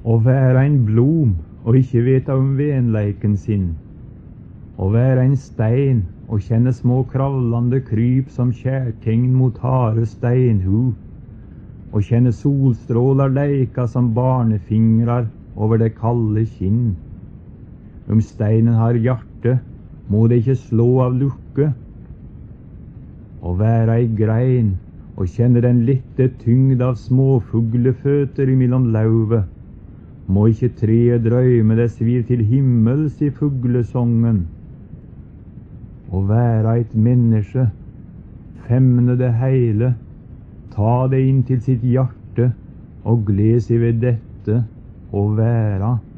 Å være en blom og ikke vite om venleiken sin. Å være en stein og kjenne små kravlande kryp som kjærtegn mot harde steinhu. Og kjenne solstrålar leika som barnefingrar over det kalde kinn. Om steinen har hjerte, må det ikke slå av lukke. Å være ei grein og kjenne den lette tyngd av småfugleføter imellom lauvet. Må ikke treet drøyme det svir til himmels i fuglesongen. Å være et menneske, femne det hele, ta det inn til sitt hjerte og glede seg ved dette å være.